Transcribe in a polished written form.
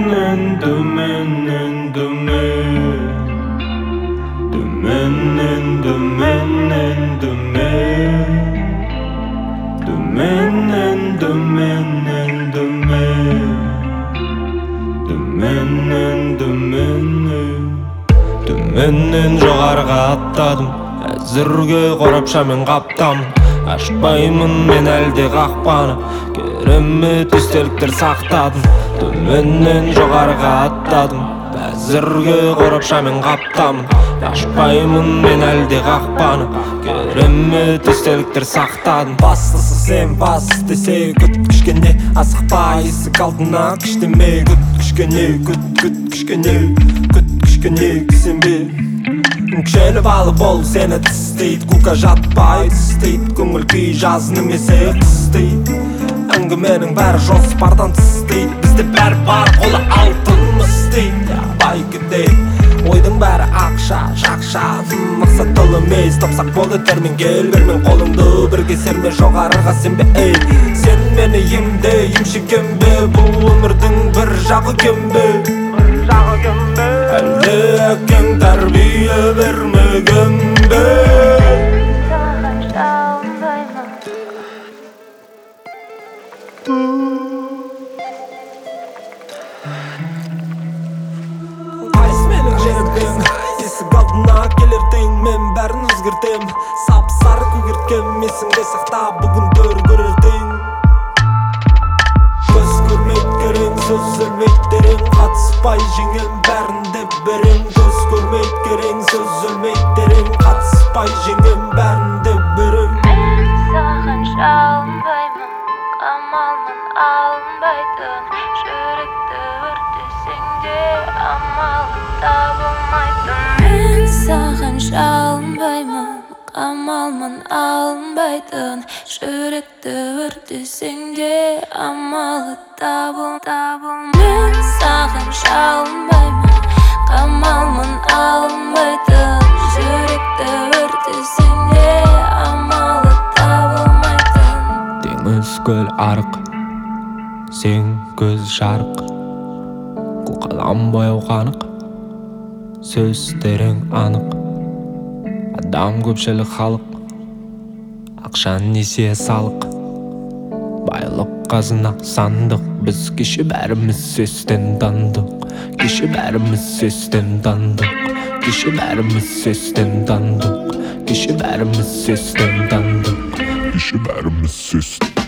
Төменнен жоғарыға аттадым, әзірге қорапшамен қаптамын. Ашпаймын мен әлде қақпаны, керемет естеліктер сақтадым. Төменнен жоғарыға аттадым, әзірге қорапшамен қаптамын. Ашпаймын мен әлде қақпаны, керемет естеліктер сақтадым. Бастысы сен бас десе күт кішкене, асықпа есік алдына кіштеме. Күт кішкене, күт кішкене, күт кішкене кісенбе. Кішелі балы бол сені тістейді, кука жатпай тістейді. Көңіл күй жаз немесе қыстейді, әңгіменің бәрі жоспардан тістейді. Бізде бәрі бар, қолы алтын істейді. Бай кедей, ойдың бәрі ақша, жақша, мақсат тыл емес. Тапсақ болды термен кел, бермен қолыңды, бірге серме жоғарыға сенбе. Сен мені емде, емшекембе, бұл өмірдің бір жағы кембе. Әлде әкең тәрбие бермеген бе? Саған жалынбаймын. Қайс менің жердің, есік алдына келердің, мен бәрін өзгертем. Сап-сары көгерткен, есіңде сақта бүгіндер көрердің. Көз көрмейді керең, сөз өлмейді терең, қатыспай жеңем бәрінде берем. Көз көрмейді керең, сөз өлмейді терең, қатыспай жеңем бәрінде берем. Мен саған жалынбаймын, қамалмын алынбайтын. Жүректі өртесең де амалы табылмайтын. Мен саған жалынбаймын, қамалмын алынбайтын. Жүректі өртесең де амалы табылмайтын. Мен саған жалынбаймын, қамалмын алынбайтын. Жүректі өртесең де амалы табылмайтын. Теңіз көл арық, сен көз жарық, қолқалам бояу қанық, сөздерің анық. Адам көпшілік халық, ақша несие салық, байлық қазына сандық. Біз кеше бәріміз сөзден тандық, кеше бәріміз сөзден тандық, кеше бәріміз сөзден тандық, кеше бәріміз сөзден тандық, кеше бәріміз сөзден